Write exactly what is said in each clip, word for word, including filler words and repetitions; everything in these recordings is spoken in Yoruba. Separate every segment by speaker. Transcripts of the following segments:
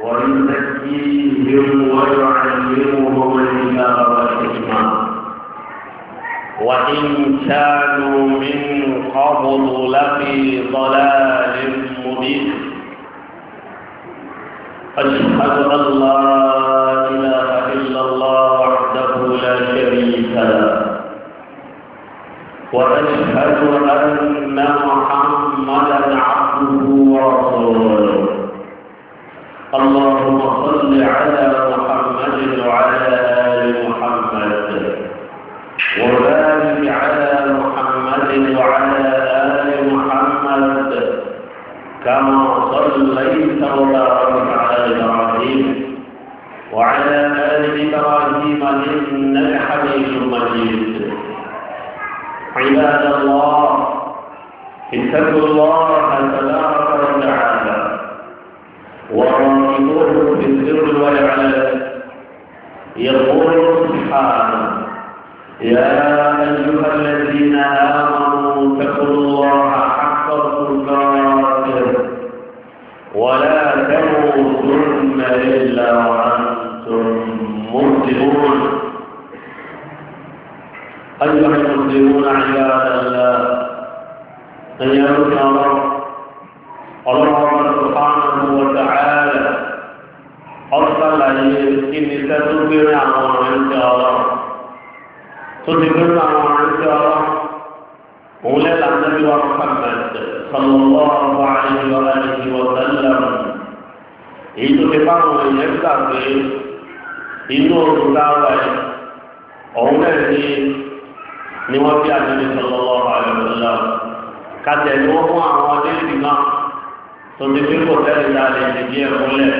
Speaker 1: ويزكيهم ويعلمهم الكتاب والحكمة وإن كانوا من قبل لفي ضلال مبين. أشهد أن لا إله إلا الله وحده لا شريك له وأشهد أن محمدا عبده ورسوله. اللهم صل على محمد وعلى آل محمد وبارك على محمد وعلى آل محمد كما صليت وبارك على إبراهيم وعلى آل إبراهيم إنك حميد مجيد. عباد الله اتقوا الله تبارك وتعالى وراقبوه في السر والعلن. يقول سبحانه: يا أيها الذين آمنوا اتقوا الله حق تقاته ولا تموتن إلا وأنتم مسلمون. أيها المسلمون عباد الله، أيها الله الله سبحانه وتعالى أرسل إن تدبر عن الله تدبر عن الله أولئك النبي محمد صلى الله عليه وآله وسلم. itu memang menyebabkan itu utama orang ini ni wọ́n bí Ànábì sallallahu alaihi wasallam kàtẹ́ ni wọ́n fún àwọn ọdẹ ìdìmọ̀ tó ti fi kò tẹ́lẹ̀ dáadé ìdí ẹ̀ múlẹ̀.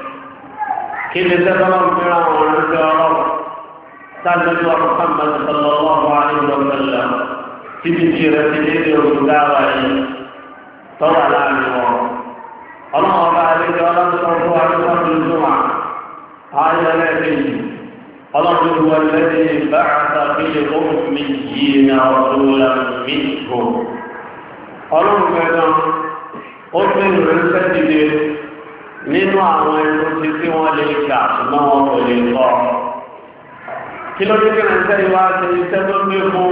Speaker 1: kí ni sẹ́fọ́n ń fi àwọn ọ̀rẹ́sẹ̀ ọlọ́run sáájú wa Muhammad sallallahu alaihi wasallam títí tí rẹ̀ ti dé ní oṣù dáwà yìí tọ́wà láàrin wọn. ọlọ́run ọba àlejò ọlọ́run tó fún wa ní sọ́dún ìjọba ayẹyẹ kejì. الله هو الذي بعث في الأميين رسولا منهم. ọlọ́run gbẹ̀dán ó gbé ìrẹsẹ̀ dìde nínú àwọn ẹ̀rọ tí tí wọ́n lè kà ṣùgbọ́n wọn kò lè kọ́. kí ló dé kí ìrẹsẹ̀ yìí wá ṣe iṣẹ́ tó gbé fún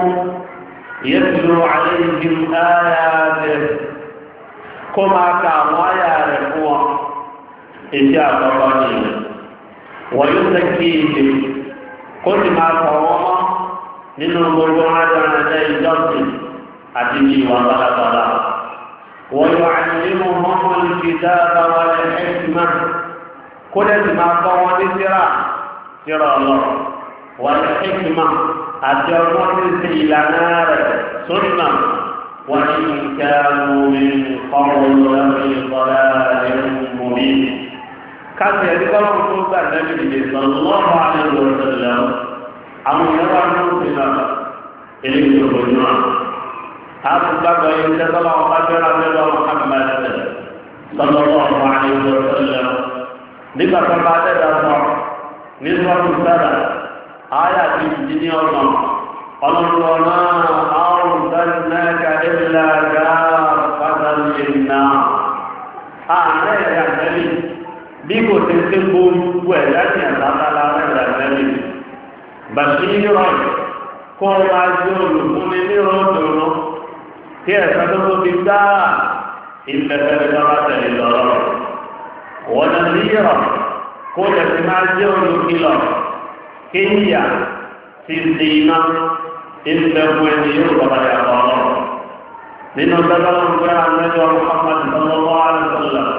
Speaker 1: yatlu alayhim ayatihi kó máa ka àwọn àyà rẹ̀ fún wọn. èsì àkọ́kọ́ nìyẹn. wọ́n yóò tẹ́kí ìdè kó sì máa kọ̀ wọ́n mọ́ nínú gbogbo adáradá ìjọsìn àti ìwà balabala. wọ́n yóò àìlèmọ̀ mọ́mọ́ ìfìdá àbáwá ẹ̀ẹ́dìmá kó dẹ̀ sì máa kọ́ wọn ní síra síra ọlọ́ wọ́n ẹ̀ẹ́dìmá àti ọgbọ́n tí ń ṣe ìlànà rẹ̀ sónà wọ́n ní kánú min qablu lafi dalalin mubin. káàkiri ẹni kọ́lọ́ tó gbà lẹ́nu ìdè sallallahu alaihi wa sallam àwọn ìyàwó àwọn òṣèlú eléyìí tó kọjú náà. a ti gbàgbọ́ yìí ṣe sọ́lá wọn bá jẹ́ra lẹ́nu àwọn Muhammad sallallahu alaihi wa sallam. nígbà tó bá dẹ́dà sọ ní sọ́dún sára ayé àti ìdí ní ọ̀nà ọlọ́run náà àwọn ìdánilẹ́ka ìlà gáà pàtàkì náà. ààrẹ ẹ̀yà tẹ́lẹ̀ bí kò tí ń tí gbogbo ẹ̀ láti àtàtàlá rẹ̀ lẹ́lẹ́ bàṣírọ̀ kọ́ máa jẹ́ olùfúnni ní rọ́dùnrún kí ẹ̀sán tó tó fi dá ìfẹ̀fẹ̀ lọ́wọ́ tẹ̀lé lọ́rọ̀ wọ́n na lírọ̀ kó lẹ́sìn máa jẹ́ olùkìlọ̀ kí ìyà ti di iná ìfẹ̀fẹ̀ ẹni yóò bàbá yàtọ̀ ọlọ́rọ̀ nínú dábàá ń gbé àmẹ́jọ Muhammad sallallahu alaihi wasallam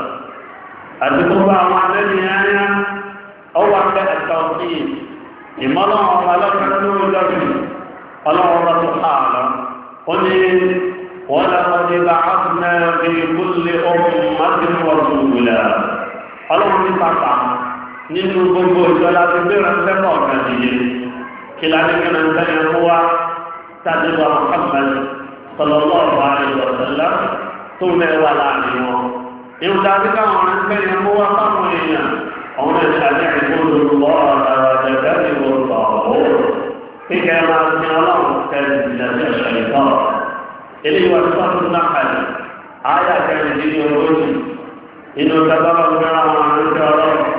Speaker 1: àti gbogbo àwọn abẹ́ni ayá ọwọ́ abẹ́ ẹ̀ka òfin ìmọ̀lọ́ ọmọ alọ́kẹ́ lórí lọ́rùn ọlọ́wọ́ bá tó hàlọ́ ó ní wọ́n lọ́wọ́ ní bá áfúnà bí kúlé ọmọ mátin wọ́n wùlẹ̀ ọlọ́wọ́ ní pàpà nínú gbogbo ìjọ láti gbé ránṣẹ́ pọ̀ kan nìyẹn kí láti gbé ránṣẹ́ yẹn fún wa tàbí wa Muhammad sallallahu alaihi wa sallam tó mẹ́wàá láàrin wọn. ìwùdá tí káwọn ránṣẹ́ yẹn mú wá fáwọn èèyàn àwọn ìṣàlẹ̀ ìgbóhùn lọ́wọ́ àtàràjẹ̀dẹ́ ìwọ̀n ọ̀hún kíkẹ́ máa ń sin ọlọ́run kẹ́lì ìjẹ̀lẹ̀ ìṣẹ̀lẹ̀ eléyìí wà tó tún náà ayé àkẹ́rìndínlógójì inú ìjọba ọgbẹ́ra àwọn àrùn ọlọ́run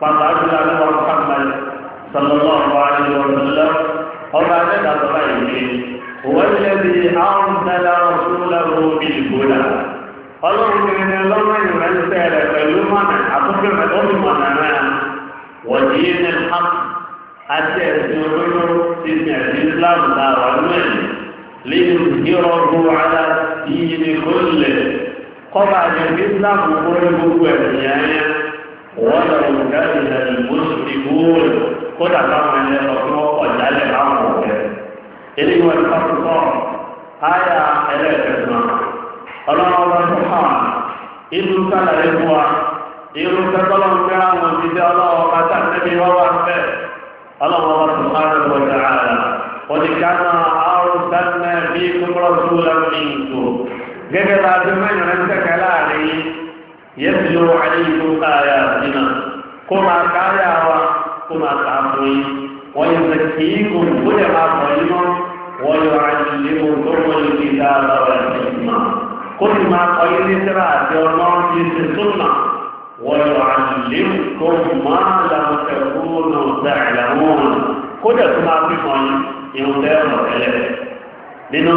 Speaker 1: pàtàkì àti wọn Muhammad sallallahu alaihi wa sallam ọba ẹ̀dá tó bá yìí wọ́n lé bí àwọn ìdájọ́ rasulahu bil huda ọlọ́run kìíní ọlọ́run ìrẹsẹ̀ rẹ̀ pẹ̀lú mọ́nà àtúntò mẹ́tọ́lù mọ́nà náà wọ́n di ní hàn àti ẹ̀sìn olóró ti ní ẹ̀sìn Islam náà wà lóyìn lẹ́yìn ìrọ̀rù àdá ìyìn kólẹ̀ kọ́ba àjẹmí Islam kórè gbogbo ẹ̀sìn yẹn wọ́n lọ wùdá ìlànà ìmọ̀sùlùmí kúrò kódà táwọn ẹni lọ fún ọkọ̀ jálẹ̀ láwọn ọ̀rẹ́ eléyìí wọ́n ti fọ́tò sọ áyà ẹlẹ́ẹ̀kẹsàn ọlọ́run bá tó hàn inú sálàyé fún wa irú kẹtọ́lọ́ ń gbé àwọn òṣìṣẹ́ ọlọ́run bá tà níbi wọ́n wà fẹ́ ọlọ́run bá tó hàn lọ́wọ́ dáadáa wọ́n ti ká náà àrùn sánà bí kúmọ́rọ́ tó lẹ́nu ìtò gẹ́gẹ́ bá tó mẹ́rin rẹ̀ ń tẹ̀kẹ́ láàrin yẹ́sìlú àyíkú káyà sínú kó máa káyà wa kó máa kà á fún yín wọ́n yóò fẹ́ kí kò kó lè máa pọ̀ yín mọ́ wọ́n yóò àyílé mọ́ tó wọ́n yóò fi dá lọ́wọ́ ẹ̀sìn ìmọ̀ kó sì máa kọ́ yín ní síra àti ọ̀nà yìí ti súnmà wọ́n yóò àyílé kó máa làwọn tẹ̀kúrò náà tẹ̀lẹ̀mọ́n kó dẹ̀ tó máa fi mọ́ yín ìhun tẹ́lẹ̀ tẹ́lẹ̀ nínú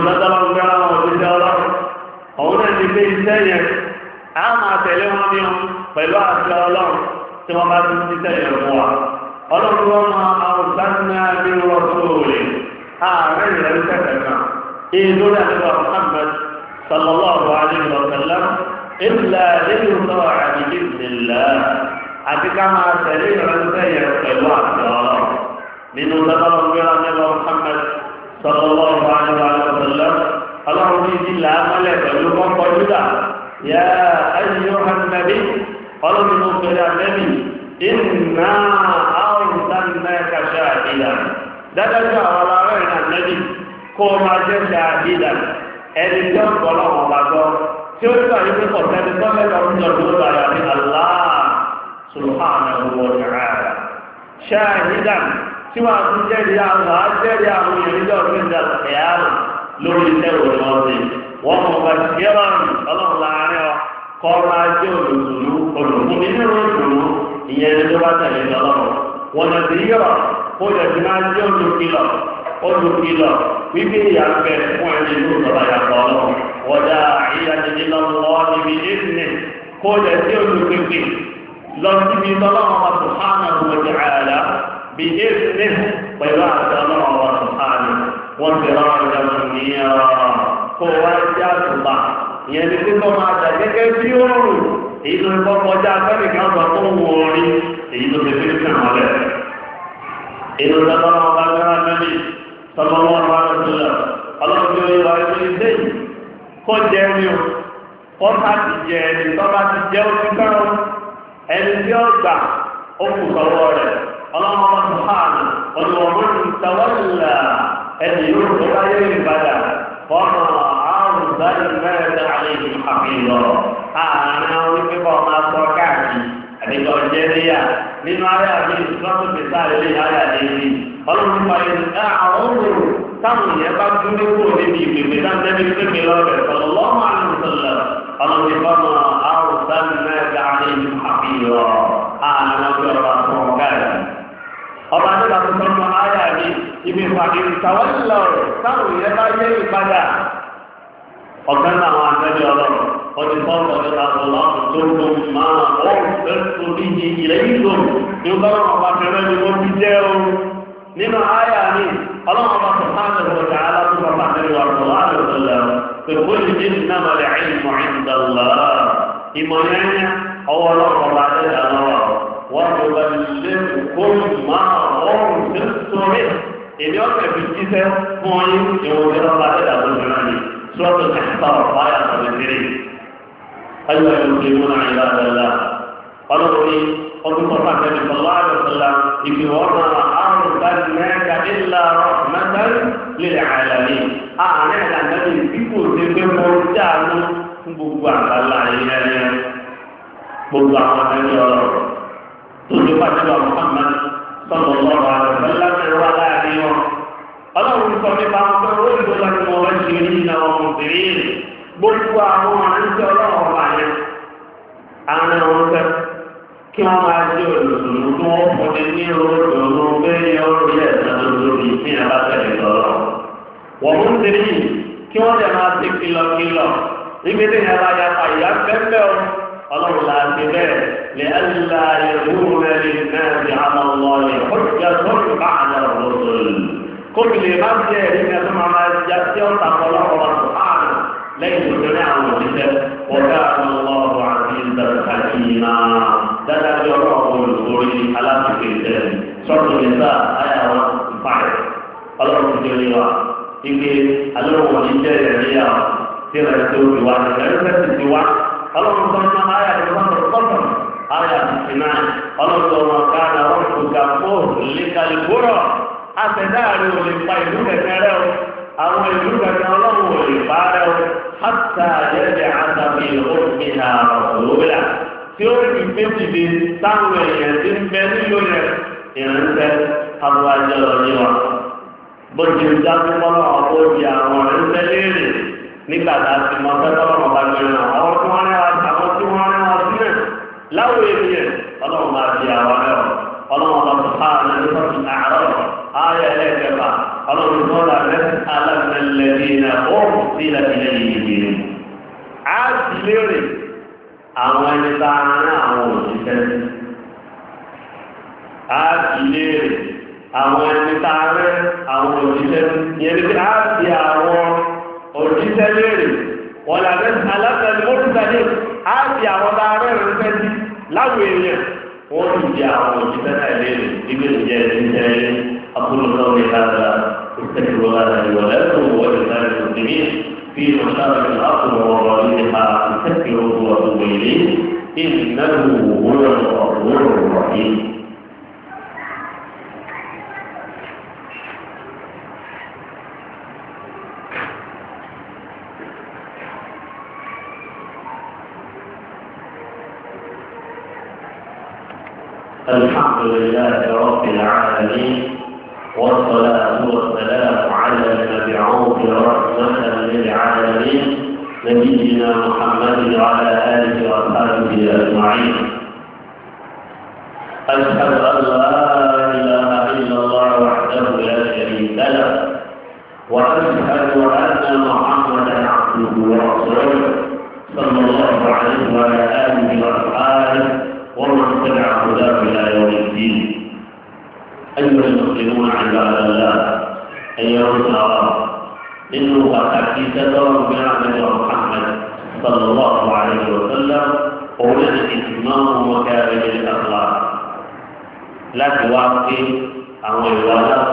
Speaker 1: tẹ́lẹ̀ a máa tẹ̀lé wọn ní wọn pẹ̀lú àti ọlọ́run tí wọ́n bá tún ti tẹ̀lé fún wa ọlọ́run wọn máa àwòsánná ní rọ́sọ̀rọ̀ ààrẹ ìrẹ̀lú tẹ̀lé kan èdè àdúgbò Muhammad sallallahu alaihi wa sallam ilà nínú sọ̀rọ̀ àdìgí ìlà àti ká máa tẹ̀lé ìrẹ̀lú tẹ̀lé pẹ̀lú àti ọlọ́run nínú sọ̀rọ̀ gbéra nílò Muhammad sallallahu alaihi wa sallam ọlọ́run ní ìdílà mọ́lẹ̀ pẹ̀lú kọ́kọ́ júdà يا أيها النبي قالوا لنوصل النبي إنا أرسلناك شاهدا دلجا ولا غير النبي كما جاء شاهدا ẹnìkan gbọ́dọ̀ wọn bá gbọ́ tí ó gbà yín pé kọ̀ọ̀tẹ́ni tọ́lẹ́tọ̀ ń jọ ló bá yà ní Allah subhanahu wa ta'ala ṣáàhídà tí wàá tún jẹ́rìí àwọn àjẹ́rìí àwọn ìrìnjọ́ ìgbìndà ẹ̀yàrá lórí iṣẹ́ òun ọ̀sẹ̀ wọ́n mọ̀ bá ṣẹ́rọ̀ ọlọ́run láàárín ọ kọ́ máa jẹ́ olùsùnú olùkún nínú ìròdùnú ìyẹn ní tó bá tẹ̀lé lọ́wọ́ wọn lọ sí yọ̀ kó lè fi máa jẹ́ olùkìlọ̀ olùkìlọ̀ wípé ìyàgbẹ́ fún ẹni ìlú ìjọba yàtọ̀ ọlọ́run wọ́dà ìyàtẹ̀lé lọ́wọ́ níbi ìsìn kó lè sí olùkìkì lọ síbi tọ́lọ́wọ́ wa subhanahu wa ta'ala bí ìsìn pẹ̀lú àti ọlọ́wọ́ wa subhanahu wọ́n ti rán ọjà mọ̀ kó wá sí àtùbà ìyẹn ní kíkọ́ máa dà gẹ́gẹ́ bí òòrùn èyí tó ń kọ́ kọjá fẹ́rẹ̀ kan sọ fún wọn orí èyí tó fi fi kàn wọ́n lẹ̀. inú sábà wọn bá gbára lórí sábà wọn bá lọ sílẹ̀ ọlọ́run tí ó yẹ wáyé ní ilé yìí kó jẹ́ mi o kó ká ti jẹ ẹni tó bá ti jẹ́ ojú kárọ̀ ẹni tí ó gbà ó kù sọ́wọ́ rẹ̀ ọlọ́run bá tó hàn wọ́n ni wọ́n mọ̀ ní tawọ́lá ẹni yóò tó bá yẹ ìbàdàn fọ́nà àrùn sáyẹn mẹ́rin àlejò àfihàn àárín àwọn onípẹ́kọ̀ máa sọ káàkiri àdìgbà ọ̀jẹ́ríyà nínú ayé àbí ìsọ́tò pèsè àlejò ayé àlejò ọlọ́run nípa ẹni àwọn òwúrò táwọn èèyàn bá dúró kúrò níbi ìpèpè dáńtẹ́bí pépè lọ́bẹ̀ sọ̀rọ̀ lọ́wọ́ àlùsọ̀lẹ̀ ọlọ́run nípa àrùn sáyẹn mẹ́rin àlejò àfihàn àárín ọjọ́ ọba sọ káàkiri ọba nígbà tó sọ́nà ayé àbí ibi ìpàdé ìtawọ́lọ̀ táwọn èèyàn bá yẹ ìpadà ọ̀gá náà wọn àtẹ́bí ọlọ́run ọdún sọ́kọ̀ ní àtọ̀lọ́run tó ń lo máa ọ̀rùn fẹ́ẹ́ ní ní ilẹ̀ ìlú ní ọlọ́run ọba fẹ́rẹ́ ni wọ́n ti jẹ́ o nínú ayé àmì ọlọ́run ọba tó sáà lọ́wọ́ ọjà aláàbò bá tẹ̀lé wà lọ́wọ́ àlọ́sọ̀lẹ̀ pé kó lè dé nínú àmàlẹ̀ àìmọ̀ ìdàlá ìmọ̀ yẹn ọwọ́ ọlọ́run ọba tẹ̀lé àlọ́wọ́ wọ́n tó bá lè kó máa ọ̀rùn fẹ́ẹ́ èmi ọ̀sẹ̀ fi jíṣẹ́ fún ọyún ìwọ̀n tí wọ́n bá tẹ̀lé àwọn ìjọba ni sọ́ọ̀tù kẹta ọ̀pá yàtọ̀ lẹ́sẹ̀rẹ̀ ayọ̀ ẹ̀rọ ti mú náà ìlà àdàlà ọlọ́run ní ọdún kọfà tẹ̀lé sọ̀lá àdàlà ìfìwọ́n náà àrùn láti mẹ́ta ìlà mẹ́ta lílẹ̀ àìlàní àárín ìlànà tí kò ṣe pé mo jáàánú fún gbogbo àgbàlá ìyẹn gbogbo àwọn ẹni ọ̀rọ̀ tó ti pàṣẹ wà Muhammad sọ̀rọ̀ lọ́rọ̀ àdàlà ẹ̀rọ aláàrin wọn ọlọ́run sọ nípa ọgbẹ́ orílẹ̀ láti mọ̀ wọ́n ṣe ní ìnáwó ọmọbìnrin gbogbo àwọn àríṣẹ́ ọlọ́run ọba yẹn àwọn ọ̀sẹ̀ kí wọ́n máa jẹ́ olùsùnmù tí wọ́n fún ní ní olóòtú pé yọ orí ẹ̀sán tó lórí tí ẹ bá tẹ̀lé lọ́rọ̀. wọ́n mú tẹ̀lé kí wọ́n lè máa ti kìlọ̀kìlọ̀ níbi tí ìyá bá ya pa ìyá pẹ́pẹ́ o ọlọ́run la ti bẹ́ẹ̀ lè ẹ̀lá ìrúurú rẹ̀ lè mẹ́rin àmọ́ lọ lè kọjá sọ́ọ̀tù bá àná lọ́sọ̀rọ̀ kóbi lè má jẹ́ ẹ̀rí ní ẹ̀sán máa máa já sí ọ̀tà ọlọ́run àrùn lẹ́yìn tó tẹ̀lé àwọn òṣìṣẹ́ wọ́gá àwọn ọlọ́run àti ìdàkàkìmá dáadáa bí ọlọ́run olùkórí aláàbìkè tẹ̀lé sọ́ọ̀tù nìta ayé àwọn ìpàdé ọlọ́run ti dé wa ike alóhùn oníṣẹ́ ìrẹ̀lẹ́yà tí ìrẹ̀lẹ́ tó ti wá ìrẹ̀lẹ́ tó ti wá ọlọ́run tó ń ná ayé àti sọ́ọ̀tù sọ́ọ̀tù ayé àti sinai ọlọ́run tó wọn ká ní ọlọ́run tó ga fún lẹ́kàlẹ́ kúrọ̀ àtẹ̀dáàrí ò lè pa ìlú kẹ̀kẹ́ rẹ o àwọn ìlú kẹ̀kẹ́ ọlọ́run ò lè pa rẹ o hàtà yẹ́dẹ̀ àtàbí òfin àrọ̀lóbìlà tí ó rí méjìlé táwọn èèyàn ti ń bẹ nílò yẹn ìrìnsẹ̀ abúlé ọ̀yẹ́ wa bó ti ń dájú mọ́nà ọ̀pọ̀ òbí àwọn ìrìnsẹ̀ léèrè nígbà tá a ti mọ fẹ́tọ́ ọmọ bá gbé náà àwọn tí wọ́n rẹ́ wa àwọn tí wọ́n rẹ́ wa sílẹ̀ láwọn ènìyàn ọlọ́run máa di àwọn rẹ̀ ọlọ́run ọba tó ká àwọn ẹni tó ti àárọ̀ ayé ẹlẹ́gbẹ̀fà ọlọ́run tó rà lẹ́sìn alámẹ́lẹ́dínà ó sí ilẹ̀ yìí á sì léèrè àwọn ẹni tá a rán àwọn òṣìṣẹ́ á sì léèrè àwọn ẹni tá a rán àwọn òṣìṣẹ́ yẹn ní á sì àwọn òṣìṣẹ́ léèrè wọn là lẹ́sìn alámẹ́lẹ́dínà ó sì á sì àwọn tá a rán ìrìnsẹ́ láwọn èèyàn wọ́n ti di àwọn òṣìṣẹ́ náà léèrè ibi ìjẹ́ ìjẹ́ أقول قولي هذا استغفر الله لي ولكم ولسائر المسلمين في مشارق الأرض ومغاربها استغفروه واتوبوا إليه إنه هو الغفور الرحيم. الحمد لله رب العالمين والصلاة والسلام على المبعوث رحمة للعالمين نبينا محمد وعلى آله وأصحابه أجمعين. أشهد أن لا إله إلا الله وحده لا شريك له وأشهد أن محمدا عبده ورسوله صلى الله عليه وعلى آله وأصحابه ومن تبع هداه إلى يوم الدين. أيها المسلمون عباد الله أيها النصارى إنه قد أكيدوا بنعمة محمد صلى الله عليه وسلم أولا إتمام مكارم الأخلاق لا توافي عن الولاء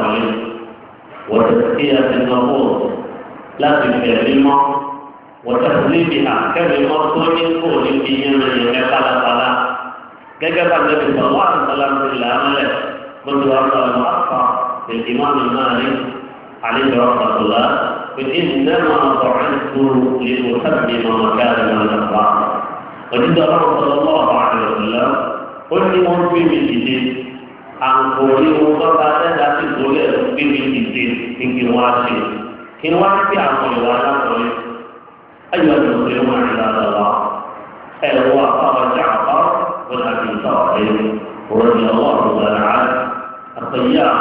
Speaker 1: وتزكية النفوس لا تكلمة وتهذيبها كلمة تقول في يمن يقال فلا كما النبي صلى الله عليه وسلم في العمل منذ أرسل المؤخر للإمام المالك عليه رحمة الله إنما بعثت لأتمم مكارم الأخلاق وجد الله صلى الله عليه وسلم قل لي من في مسجد عن قولي وقفات ذات الدولة في مسجد في كنواشي كنواشي عن قولي وعلى قولي أيها المسلمون عباد الله هو أخاه جعفر بن أبي طالب رضي الله تعالى عنه الطيار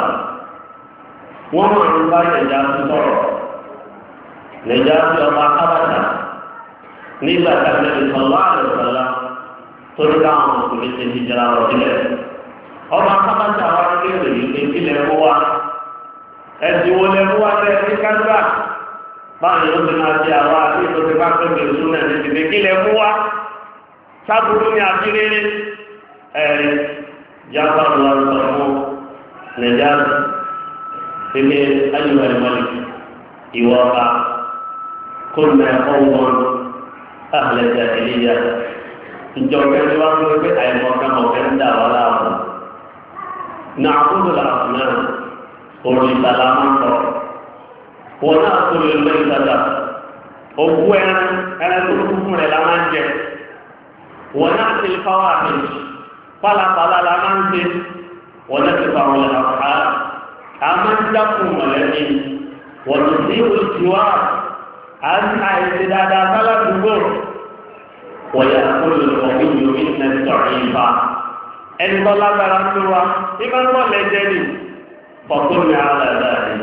Speaker 1: ومع ذلك نجاة صور نجاة الله أبدا نبات النبي صلى الله عليه وسلم ترجع مسؤولية الهجرة رجله ọba kábàtà wa kéwì èyí lè mú wa ẹsìn wo lè mú wa lẹ ní kájúbà báyìí ó ti máa di àwa àti ìtòsí bá pẹ́ bẹ̀rẹ̀ sún náà níbi kí lè mú wa sábúrú ní abirere ẹ̀rí jábá lọ sọ fún nàìjíríà pépé ayélujára ìmọ̀lẹ̀ ìwọ ọba kó nà ẹ̀kọ́ wọn àhàlẹ̀jà ìlíyà ìjọba ẹni wá fún pé àìmọ̀kan ọ̀fẹ́ ń dà wá láàbù nàcúdù làásùnà òrìṣàlá máa ń tọ̀ wọn náà tó lè lọ ìtajà òkú ẹran ẹran tó kú fún rẹ̀ la máa ń jẹ wọn náà ti fáwọn àmì pálapàla la máa ń ṣe wọn náà ti fáwọn ẹ̀ àpá a máa ń dákun mọ̀lẹ́bí wọn tó sí olùtiwá à ń ta ẹsẹ̀ dáadáa sáládùúgbò wọ́n yà kó lè lọ́wọ́ ìlú ìtẹ̀ sọ̀rọ̀ ìfà ẹni tó lágbára ń lò wá nígbà tó lẹ́jẹ̀ ni fọ́tún ní àlàdà ni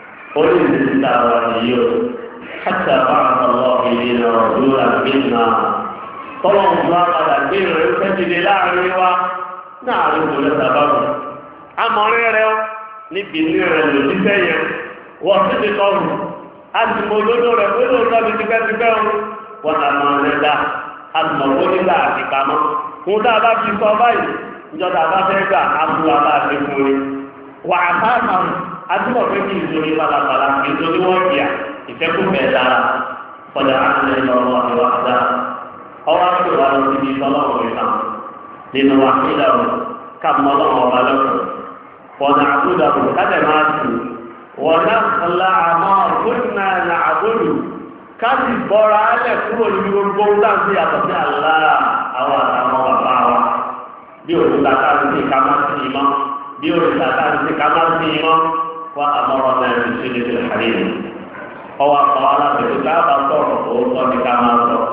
Speaker 1: ó lè ní síta wà nìyí o hàtà bá àtọ̀lọ́ ìdí náà lóra gbẹ̀nà tọ́lọ̀ ń bá padà gbé rẹ̀ ń fẹ́jìlé láàrin wa náà ló kò lẹ́sà bá wọn. amọ̀rin rẹ̀ níbi ní rẹ̀ lòdì sẹ́yìn wọ́n sì ti tọrù àtìmọ̀ olódó rẹ̀ pé lóòótọ́ mi ti fẹ́ ti fẹ́ wọn wọn àmọ̀ rẹ̀ dá àtìmọ̀ kó nígbà àti pamọ́ fún tá a bá fi sọ báyìí ìjọba bá fẹ́ gbà àbúrò bá ti fún mi wà á bá àwọn àtìmọ̀ pé kí ìṣòro balabala ìṣòro wọn bìà ìfẹ́kùfẹ́ dára kọjá àti ìlọrọ ìwà dá ọwọ́ àti ìwà lọ síbi ìtọ́lọ́wọ́ ìtàn nínú wa ìlànà kàmọ́lọ́wọ́ ọba lọ́kàn wọn àbúdà kádẹ̀ máa tù wọn náà fọlá àmọ́ ọ̀gbọ́nà àbúrò káàdì bọ́ra alẹ̀ kúrò ní gbogbo dáńsí yàtọ̀ sí àlá àwọn àtàwọn bàbá wa bí òrùka káàdì sí ká má sí imọ́ bí òrùka káàdì sí ká má sí imọ́ wọn àmọ́ràn náà ti ṣe lè fi hàrí ni ọwọ́ àpọ̀ alábẹ̀rẹ̀ káàbà sọ̀rọ̀ òótọ́ ní ká máa sọ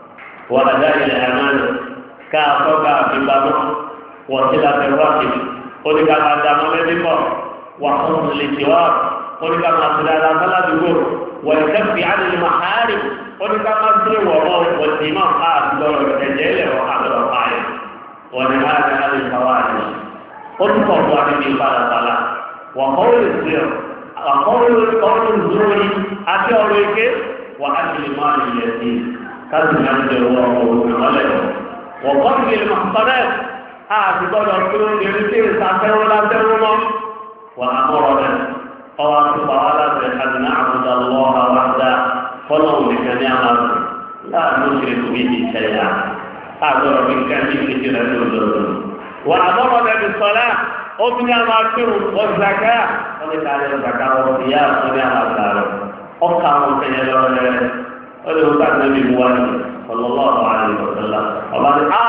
Speaker 1: wọn àdá ilẹ̀ àmàlẹ̀ káàtọ́ káàfi pamọ́ wọ́n ti láti rọ́ọ̀kì oníkà máa dá mọ́lẹ́bí pọ̀ wà fún lè tiwá oníkà máa ti dáadáa sáládùúgbò wọ́n ìkẹ́fì ánìlì màhárì oníkà máa ti wọ̀rọ̀ wọ́n ti máa ká àtúntọ̀rọ̀ ẹ̀jẹ̀ ilẹ̀ wọ́n ká lọ́rọ̀ báyìí wọ́n ní máa ti hàn ìfọwọ́ àti ó tún pọ̀ fún àti ìfàdàbàlà wọ́n kọ́ lè ṣe wọ́n kọ́ lè kọ́ lè zúrí àti ọ̀rọ̀ ike wọ́n á ti lè máa lè yẹ sí káàdì máa ń jẹ wọ́n ọ̀rọ̀ wọ́n kọ́ lè lè máa sọ́dẹ̀ àti gbọ́dọ̀ tó lórí tí ìsàfẹ́wọ́ lábẹ́wọ́ mọ́ wà á mọ́rọ̀ rẹ̀ ọwọ́ àtúbà wà lábẹ́ àdínà àbúdá lọ́wọ́ àwádá fọ́nà òmìnira ní àmàlù láàánú ṣe kò bí ìṣẹ̀yà àgbọ̀rọ̀ bí nǹkan ní ìṣèjì rẹ̀ ní òdòdó wà á mọ́rọ̀ rẹ̀ bí sọ́lá ó fi ní àmà kírun ọ̀zàká wọ́n ní ká lè zàká wọn fi yá wọ́n ní àmà kàrọ̀ ọkà wọn fẹ̀yẹ lọ́rọ̀ rẹ̀ ó lè wọ́n ká tẹ́lẹ̀ mú wáyé sallallahu alaihi wasallam ọba ní a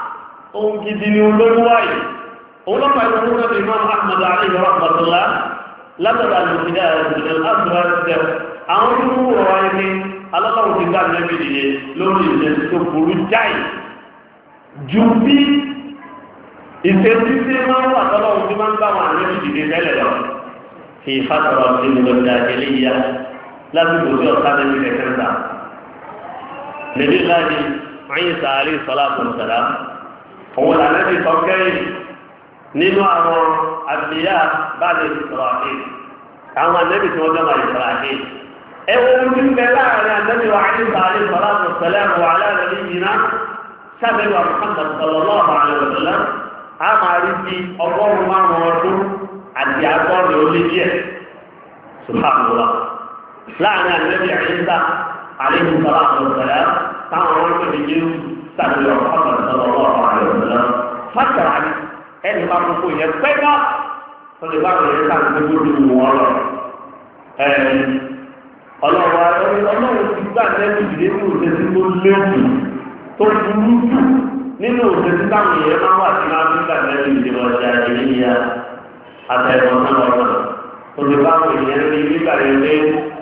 Speaker 1: ohun gidi ni olórí wáyé òun lọ́pàá ìwọ̀n tó kọ́bí imam ahmad alayhi rahmatullah látọ̀dá lòkìdá ìrìnlẹ̀ àdúrà ṣẹ́ àwọn olúwo wọ̀ wáyé ní alọ́lọ́run ti gbá nẹ́bí nìyẹ lórí ìṣẹ́ tó burú jáì ju bí ìṣẹ́síṣẹ́ máa ń wà tọ́lọ́run tí máa ń bá wọn àrẹ́bí dìde tẹ́lẹ̀ lọ fi fásọ̀rọ̀ sí ní lọ́jà eléyà lásìkò tí ọ̀sá nẹ́bí rẹ̀ kẹta nẹ́bí láti Ìsá alayhi salatu wa salam òun lànàbí sọ kẹ́yìn nínú àwọn àbíyá báyìí sọ̀rọ̀ àti àwọn ànẹ́bí tí wọ́n jọ máa sọ̀rọ̀ àti ẹwọ́n ojú ń bẹ láàrin ànẹ́bí wa Ìsá alayhi salatu wa salam wà láàrin ìjìnà sábẹ́ wa Muhammad sallallahu alaihi wa sallam a máa rí bí ọgọ́rùn-ún márùn-ún ọdún àti àgọ́rin ó lé díẹ̀ subhanallah láàrin ànẹ́bí Ìsá alayhi salatu wa salam táwọn ọmọ ìpè jésù tàbí ọ̀pọ̀ ọ̀pọ̀lọpọ̀ àyọ̀sọ̀lá fàtàrà ní ẹni bá kókó yẹn pẹ́ká tó lè bá rẹ̀ ká gbogbo ní wọn lọ. ọlọ́wọ́ ọlọ́run ti gbà lẹ́nu ìdílé ní òṣèlú tó léwu tó burú jù nínú òṣèlú táwọn èèyàn máa wà sí máa ń gbà lẹ́nu ìdílé ọjà ìrìnìyà àtẹ̀wọ̀n náà lọ́nà tó lè bá àwọn èèyàn ní nígbà yẹn lé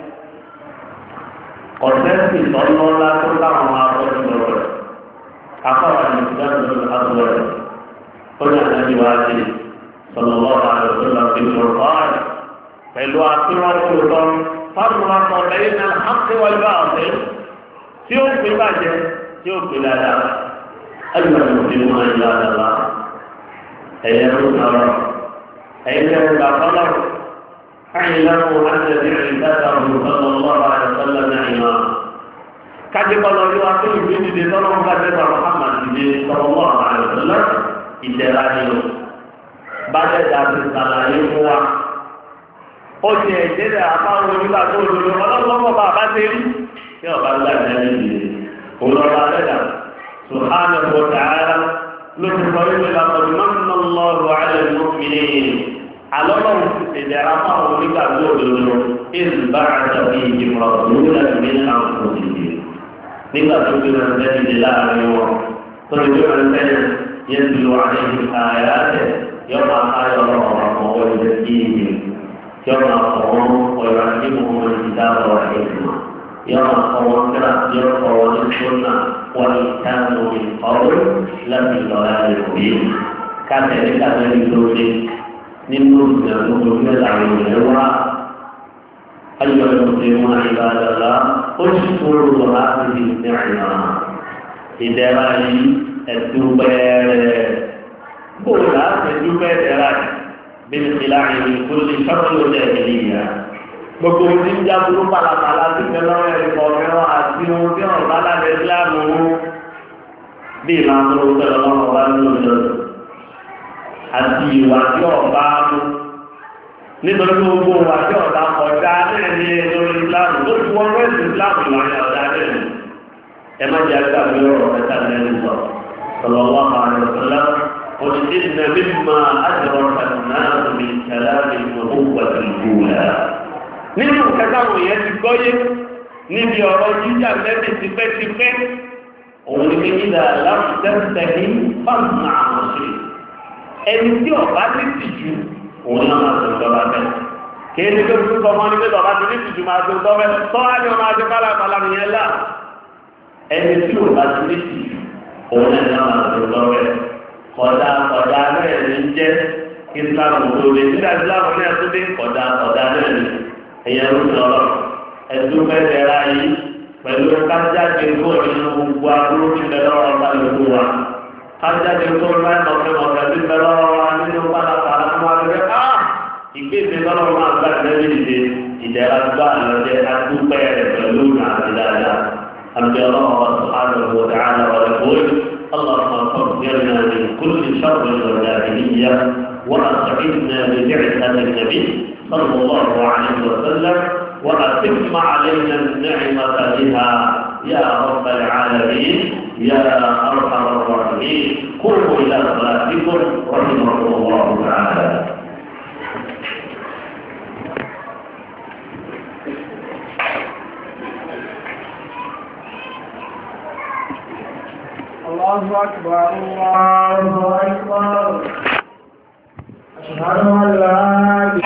Speaker 1: ọ̀sẹ̀sì tọ́lọ́lá tó táwọn máa bọ́ sí lọ́rọ̀ rẹ̀ afọ́wà ní ìdájọ́ àtúwọ̀ rẹ̀ ó ní àdájọ́ wá sí sọlọ́lọ́ àlọ́sọ́lá fi lọ́rọ̀ rẹ̀ pẹ̀lú àtúrọ́pù tọ́ fárúmọ́ sọ lẹ́yìn náà hàpẹ́ wọlé bá ọ̀sẹ̀ tí ó pè bàjẹ́ tí ó pè dáadáa ẹgbẹ́ mi ti mú ẹ̀yìn àdàlá ẹ̀yẹ ló sọ̀rọ̀ ẹ̀yẹ ló gbà fọlọ́ اعلموا ان بعثته صلى الله عليه وسلم نعما كاتب الله يقول بيدي صلى الله عليه محمد صلى الله عليه وسلم ìdẹ̀rání o bàjẹ́ dàbí sàlàyé fún wa ó ti ẹ̀jẹ̀ dẹ̀ àbáwọn onígbà tó lòlò ọlọ́lọ́mọ bá bá ṣe rí kí ọba gbà lẹ́nu ìdílé olùrọ̀ alẹ́dà subhanahu wa ta'ala ló ti sọ wípé làkọ̀dù mọ́nà lọ́rùn alẹ́ mọ́kìnrin alọ́lọ́run ti ṣèdẹ̀ra fáwọn onígbàgbọ́ òdodo ìlúbà àtàbí ìjìmọ̀ òwúrọ̀ ní àwọn òṣìṣẹ́ nígbà tó gbé wọn sẹ́ni di láàrin wọn tó lè gbé wọn sẹ́ni yẹn ti lọ àlejò àyàtẹ̀ yọ máa káyọ̀ ọ̀rọ̀ àwọn ọ̀rọ̀ sí ìyè yọ máa kọ̀ wọ́n ọ̀rọ̀ àti mọ̀ ìdábọ̀ àyẹ̀wò yọ máa kọ̀ wọ́n kíra yọ kọ̀ wọ́n ní sọ́nà wọ́n ní táwọn ìkọ̀wé láti lọ́ra ìròyìn káàtẹ́lí káàtẹ́lí lórí nínú ìdàgbò lórí àwọn ènìyàn wá ayọ̀ ìmọ̀tẹ́mọ́ àìbádọ́lá ó sì kúrò láti di ìdẹ̀rìnà ìdẹ̀ra yìí ẹ̀dúpẹ́rẹ́ bóòlù láti ẹ̀dúpẹ́ ìdẹ̀ra bí ìlànà ìkólé sọ́kòlò ẹ̀dẹ̀lẹ́yà gbogbo tí ń já burú pàlàpàlà tí fẹ́ lọ́wọ́ ẹ̀kọ́ mẹ́wàá àti ohun tí wọ́n bá lábẹ́ ìlànà bí ìlànà tó tẹ̀lé lọ́wọ́ bá ní òjò àti ìwà tí ọba mú nítorí gbogbo ìwà tí ọba kọjá náà ní lórí ìlànà tó fi wọ́n rẹ́sì ìlànà ìlànà ọ̀dà náà ẹ má jẹ́ àgbàgbé ọ̀rọ̀ mẹ́ta lẹ́nu sọ sọlọ́wọ́ àwọn ọ̀sọ́lá òṣìṣẹ́ mímọ́ àjọrọ̀ kàtúnáà mi kàlá mi mọ̀ nínú kẹta àwọn èèyàn ti gbọ́yé níbi ọ̀rọ̀ jíjà lẹ́bí tipẹ́tipẹ́ òun ni méjìlá láwùjẹ́sẹ̀hìn fáwọn àwọn ṣe ẹni tí ọba ti ti jù òun náà máa tó ìjọba bẹ́ẹ̀ kìí ní pé fún ọmọ ní pé ọba ti ní tìjú máa tó tọ́fẹ́ tọ́wá ní ọmọ àti pálapàla nìyẹn là ẹni tí ọba ti ní tìjú òun náà máa tó tọ́fẹ́ kọ̀dà kọ̀dà náà ní jẹ́ Islam tó lè nígbà Islam náà tó dé kọ̀dà kọ̀dà náà ní ẹ̀yẹ ló sọ ẹ̀dùn mẹ́tẹ̀ ra yìí pẹ̀lú kájáde fún ìlú gbogbo aburú tí bẹ lọ́wọ́ ọba lóko wa kájáde fún mẹ́tọ̀ọ̀fẹ́ ọ̀fẹ́ tí bẹ lọ́wọ́ wa nínú pálapàla fún wa lóko á ìgbésẹ̀ lọ́wọ́ máa gbà lẹ́yìn ìdè ìdẹ́ra gbà lọ́jẹ́ adúpẹ́ rẹ̀ pẹ̀lú àti dáadáa àti ọlọ́wọ́ subhanahu wa ta'ala wà lẹ́kọ̀ọ́ اللهم اغفرنا من كل شر والجاهلية وأسعدنا ببعثة النبي صلى الله عليه وسلم وأتم علينا النعمة بها يا رب العالمين يا أرحم الراحمين قوموا إلى صلاتكم رحمكم الله تعالى.
Speaker 2: الله أكبر الله أكبر أشهد أن لا